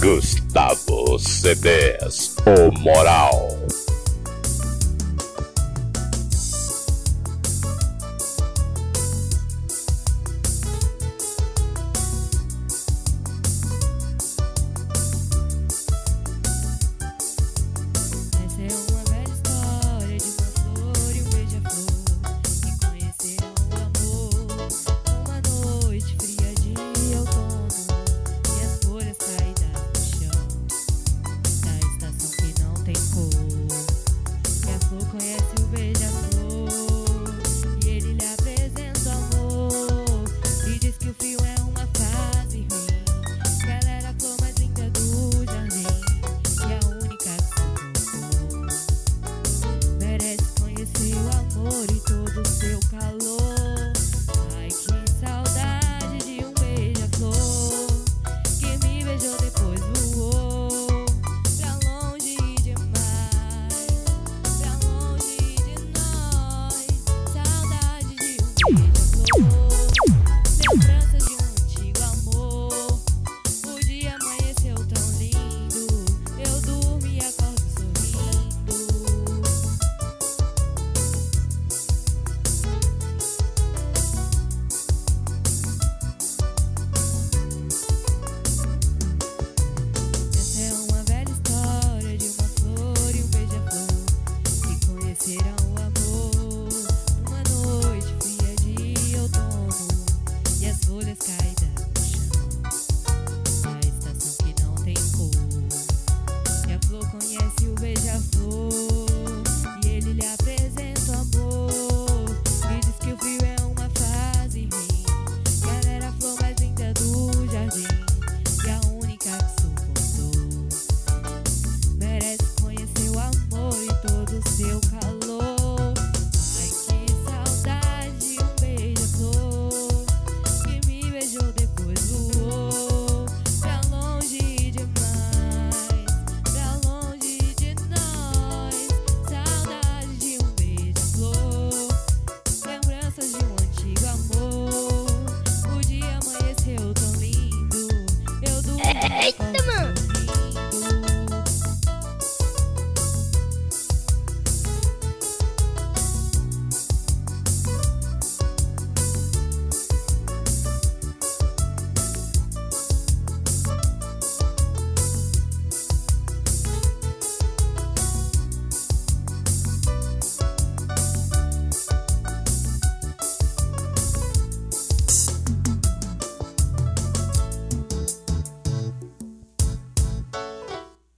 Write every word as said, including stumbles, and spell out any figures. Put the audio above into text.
Gustavo C Ds, o Moral. Conhece o beija-flor e ele lhe apresenta o amor e diz que o frio é uma fase ruim, que ela era a flor mais linda do jardim e a única que se tocou. Merece conhecer o amor e todo o seu calor. Ai, que saudade de um beija-flor que me beijou depois voou pra longe demais. Saudade de um beijo.